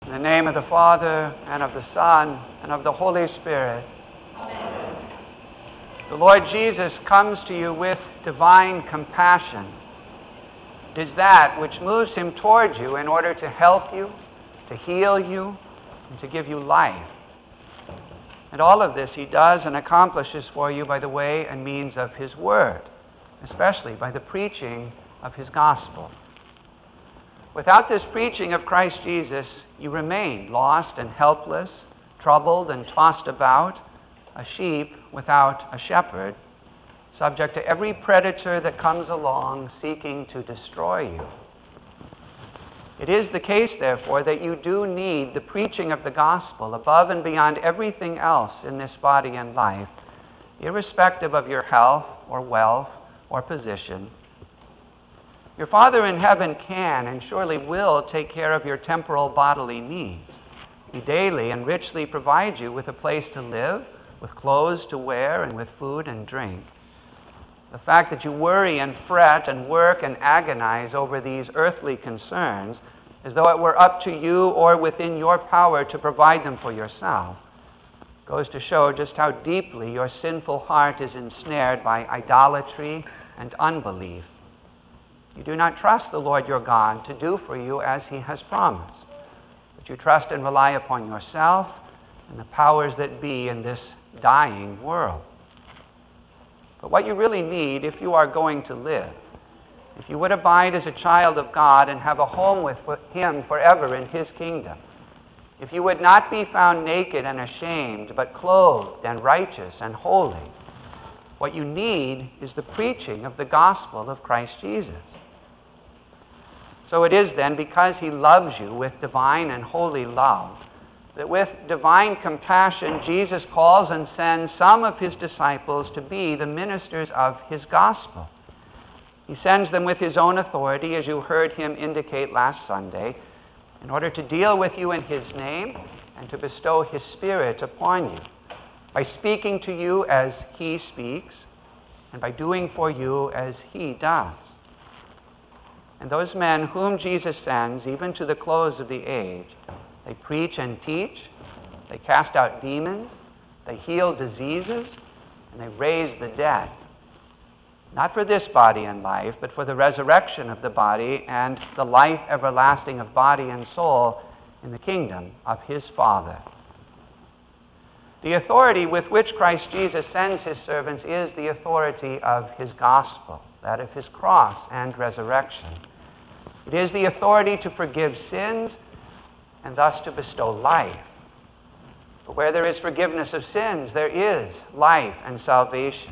In the name of the Father, and of the Son, and of the Holy Spirit. Amen. The Lord Jesus comes to you with divine compassion. It is that which moves him toward you in order to help you, to heal you, and to give you life. And all of this he does and accomplishes for you by the way and means of his word, especially by the preaching of his gospel. Without this preaching of Christ Jesus, you remain lost and helpless, troubled and tossed about, a sheep without a shepherd, subject to every predator that comes along seeking to destroy you. It is the case, therefore, that you do need the preaching of the gospel above and beyond everything else in this body and life, irrespective of your health or wealth or position. Your Father in heaven can and surely will take care of your temporal bodily needs. He daily and richly provides you with a place to live, with clothes to wear, and with food and drink. The fact that you worry and fret and work and agonize over these earthly concerns, as though it were up to you or within your power to provide them for yourself, goes to show just how deeply your sinful heart is ensnared by idolatry and unbelief. You do not trust the Lord your God to do for you as he has promised, but you trust and rely upon yourself and the powers that be in this dying world. But what you really need, if you are going to live, if you would abide as a child of God and have a home with him forever in his kingdom, if you would not be found naked and ashamed, but clothed and righteous and holy, what you need is the preaching of the gospel of Christ Jesus. So it is then, because he loves you with divine and holy love, that with divine compassion, Jesus calls and sends some of his disciples to be the ministers of his gospel. He sends them with his own authority, as you heard him indicate last Sunday, in order to deal with you in his name and to bestow his Spirit upon you, by speaking to you as he speaks, and by doing for you as he does. And those men whom Jesus sends, even to the close of the age, they preach and teach, they cast out demons, they heal diseases, and they raise the dead. Not for this body and life, but for the resurrection of the body and the life everlasting of body and soul in the kingdom of his Father. The authority with which Christ Jesus sends his servants is the authority of his gospel, that of his cross and resurrection. It is the authority to forgive sins and thus to bestow life. For where there is forgiveness of sins, there is life and salvation.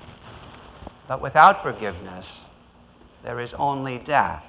But without forgiveness, there is only death.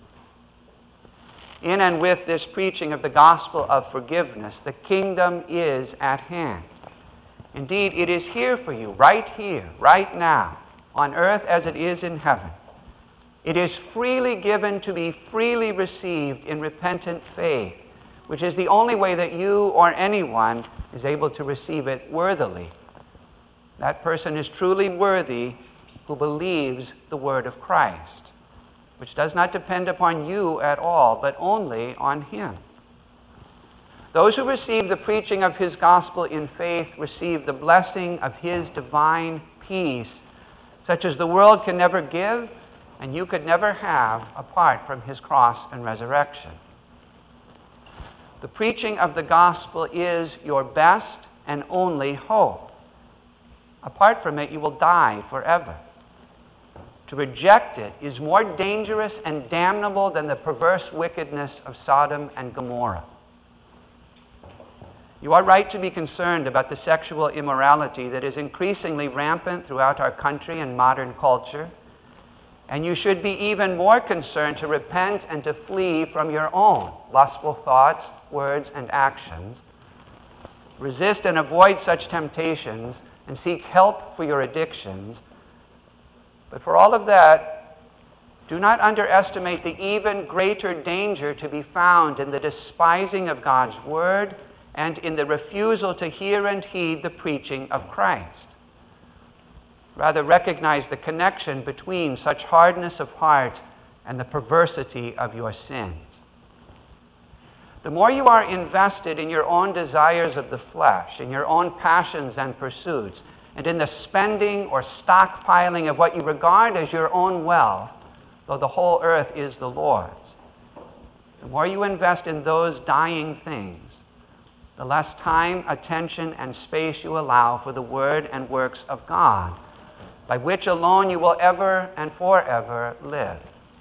In and with this preaching of the gospel of forgiveness, the kingdom is at hand. Indeed, it is here for you, right now, on earth as it is in heaven. It is freely given to be freely received in repentant faith, which is the only way that you or anyone is able to receive it worthily. That person is truly worthy who believes the word of Christ, which does not depend upon you at all, but only on him. Those who receive the preaching of his gospel in faith receive the blessing of his divine peace, such as the world can never give and you could never have apart from his cross and resurrection. The preaching of the gospel is your best and only hope. Apart from it, you will die forever. To reject it is more dangerous and damnable than the perverse wickedness of Sodom and Gomorrah. You are right to be concerned about the sexual immorality that is increasingly rampant throughout our country and modern culture. And you should be even more concerned to repent and to flee from your own lustful thoughts, words, and actions. Resist and avoid such temptations and seek help for your addictions. But for all of that, do not underestimate the even greater danger to be found in the despising of God's word and in the refusal to hear and heed the preaching of Christ. Rather, recognize the connection between such hardness of heart and the perversity of your sins. the more you are invested in your own desires of the flesh, in your own passions and pursuits, and in the spending or stockpiling of what you regard as your own wealth, though the whole earth is the Lord's. The more you invest in those dying things, the less time, attention, and space you allow for the Word and works of God, by which alone you will ever and forever live.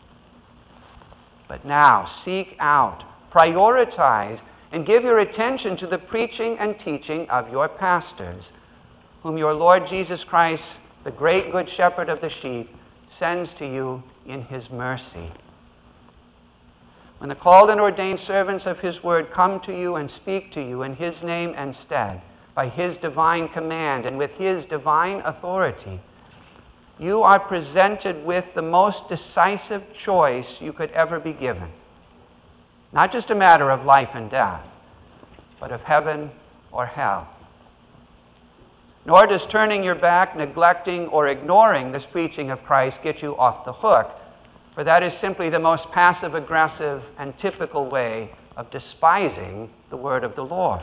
But now, seek out, prioritize, and give your attention to the preaching and teaching of your pastors, whom your Lord Jesus Christ, the great good shepherd of the sheep, sends to you in his mercy. When the called and ordained servants of his word come to you and speak to you in his name and stead, by his divine command and with his divine authority, you are presented with the most decisive choice you could ever be given. Not just a matter of life and death, but of heaven or hell. Nor does turning your back, neglecting, or ignoring this preaching of Christ get you off the hook, for that is simply the most passive-aggressive and typical way of despising the word of the Lord.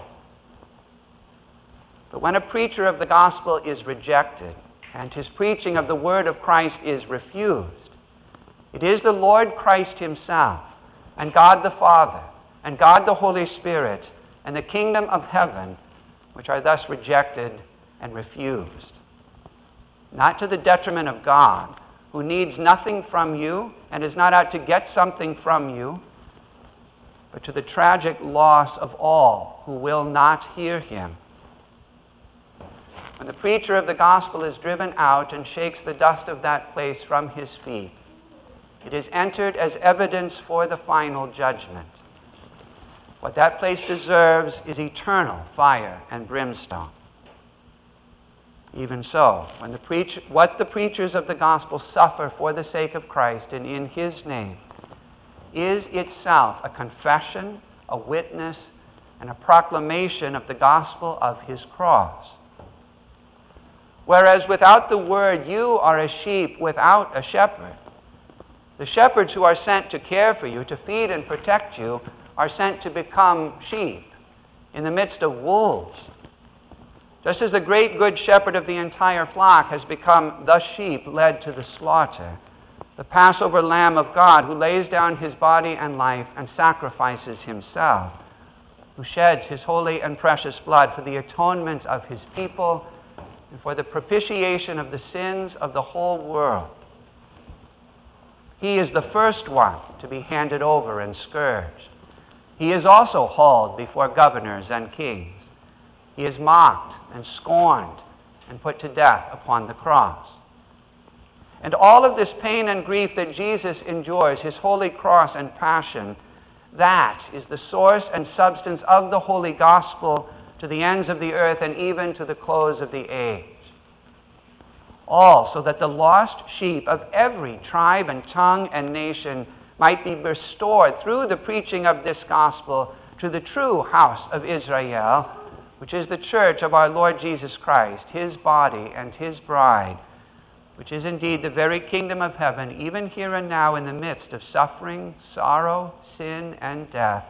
But when a preacher of the gospel is rejected, and his preaching of the word of Christ is refused, it is the Lord Christ himself, and God the Father, and God the Holy Spirit, and the kingdom of heaven, which are thus rejected and refused. Not to the detriment of God, who needs nothing from you and is not out to get something from you, but to the tragic loss of all who will not hear him. When the preacher of the gospel is driven out and shakes the dust of that place from his feet, it is entered as evidence for the final judgment. What that place deserves is eternal fire and brimstone. Even so, when what the preachers of the gospel suffer for the sake of Christ and in his name is itself a confession, a witness, and a proclamation of the gospel of his cross. Whereas without the word you are a sheep without a shepherd. The shepherds who are sent to care for you, to feed and protect you, are sent to become sheep in the midst of wolves. Just as the great good shepherd of the entire flock has become the sheep led to the slaughter, the Passover Lamb of God who lays down his body and life and sacrifices himself, who sheds his holy and precious blood for the atonement of his people and for the propitiation of the sins of the whole world. He is the first one to be handed over and scourged. He is also hauled before governors and kings. He is mocked and scorned and put to death upon the cross. And all of this pain and grief that Jesus endures, his holy cross and passion, that is the source and substance of the holy gospel to the ends of the earth and even to the close of the age. All so that the lost sheep of every tribe and tongue and nation might be restored through the preaching of this gospel to the true house of Israel, which is the church of our Lord Jesus Christ, his body and his bride, which is indeed the very kingdom of heaven, even here and now in the midst of suffering, sorrow, sin, and death.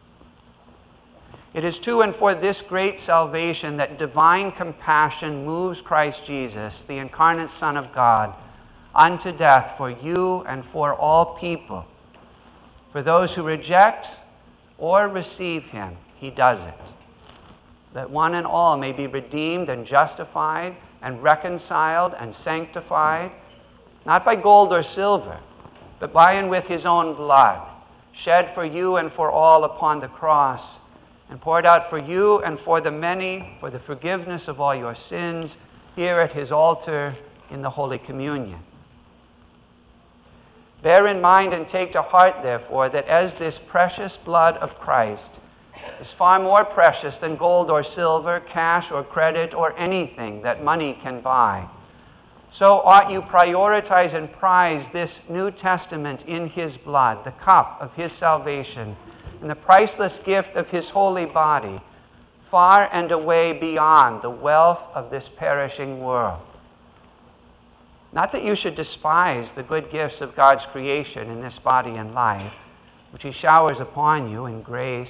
It is to and for this great salvation that divine compassion moves Christ Jesus, the incarnate Son of God, unto death for you and for all people. For those who reject or receive him, he does it, that one and all may be redeemed and justified and reconciled and sanctified, not by gold or silver, but by and with his own blood, shed for you and for all upon the cross, and poured out for you and for the many for the forgiveness of all your sins here at his altar in the Holy Communion. Bear in mind and take to heart, therefore, that as this precious blood of Christ is far more precious than gold or silver, cash or credit, or anything that money can buy, so ought you prioritize and prize this New Testament in his blood, the cup of his salvation, and the priceless gift of his holy body, far and away beyond the wealth of this perishing world. Not that you should despise the good gifts of God's creation in this body and life, which he showers upon you in grace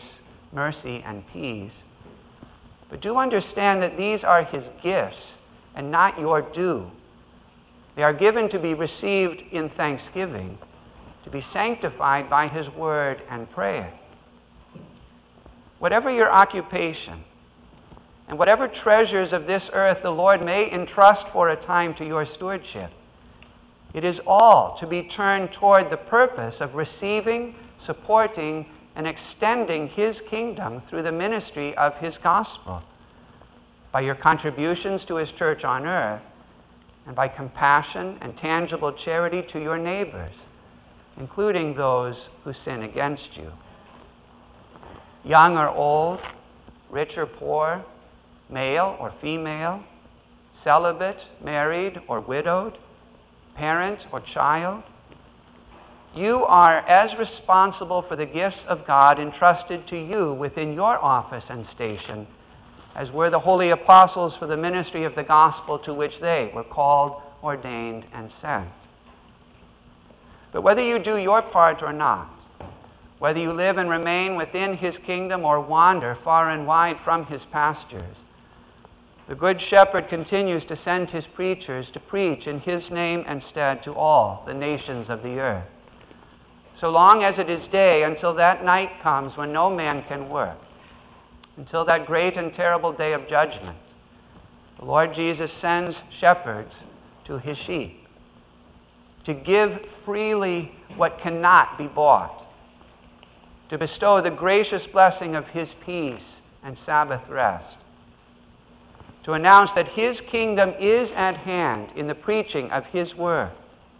mercy, and peace. But do understand that these are his gifts and not your due. They are given to be received in thanksgiving, to be sanctified by his word and prayer. Whatever your occupation, and whatever treasures of this earth the Lord may entrust for a time to your stewardship, it is all to be turned toward the purpose of receiving, supporting, and extending his kingdom through the ministry of his gospel, by your contributions to his church on earth, and by compassion and tangible charity to your neighbors, including those who sin against you. Young or old, rich or poor, male or female, celibate, married or widowed, parent or child, you are as responsible for the gifts of God entrusted to you within your office and station as were the holy apostles for the ministry of the gospel to which they were called, ordained, and sent. But whether you do your part or not, whether you live and remain within his kingdom or wander far and wide from his pastures, the Good Shepherd continues to send his preachers to preach in his name and stead to all the nations of the earth, so long as it is day, until that night comes when no man can work, until that great and terrible day of judgment. The Lord Jesus sends shepherds to his sheep to give freely what cannot be bought, to bestow the gracious blessing of his peace and Sabbath rest, to announce that his kingdom is at hand in the preaching of his word.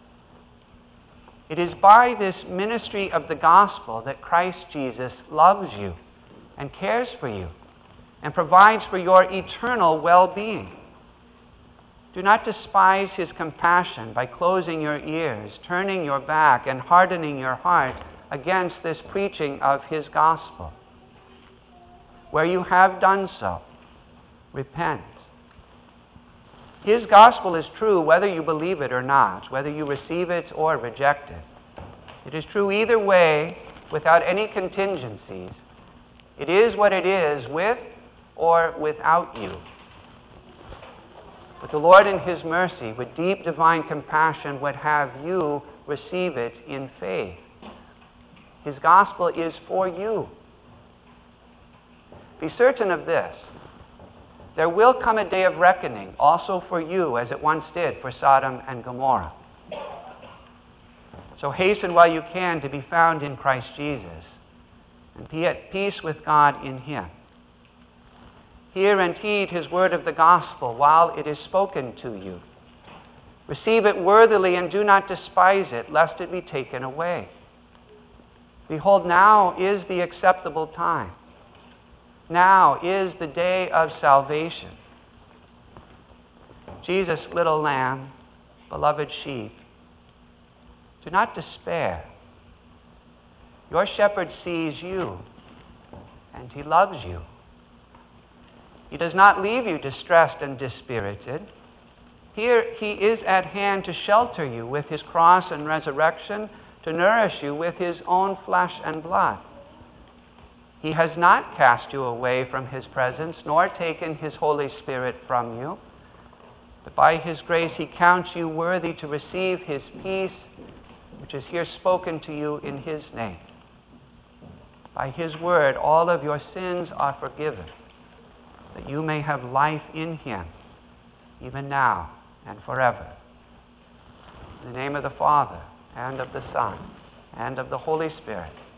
It is by this ministry of the gospel that Christ Jesus loves you and cares for you and provides for your eternal well-being. Do not despise his compassion by closing your ears, turning your back, and hardening your heart against this preaching of his gospel. Where you have done so, repent. His gospel is true whether you believe it or not, whether you receive it or reject it. It is true either way, without any contingencies. It is what it is, with or without you. But the Lord in his mercy, with deep divine compassion, would have you receive it in faith. His gospel is for you. Be certain of this: there will come a day of reckoning also for you, as it once did for Sodom and Gomorrah. So hasten while you can to be found in Christ Jesus, and be at peace with God in him. Hear and heed his word of the gospel while it is spoken to you. Receive it worthily and do not despise it, lest it be taken away. Behold, now is the acceptable time. Now is the day of salvation. Jesus, little lamb, beloved sheep, do not despair. Your shepherd sees you, and he loves you. He does not leave you distressed and dispirited. Here he is at hand to shelter you with his cross and resurrection, to nourish you with his own flesh and blood. He has not cast you away from his presence, nor taken his Holy Spirit from you. But by his grace he counts you worthy to receive his peace, which is here spoken to you in his name. By his word all of your sins are forgiven, that you may have life in him, even now and forever. In the name of the Father, and of the Son, and of the Holy Spirit.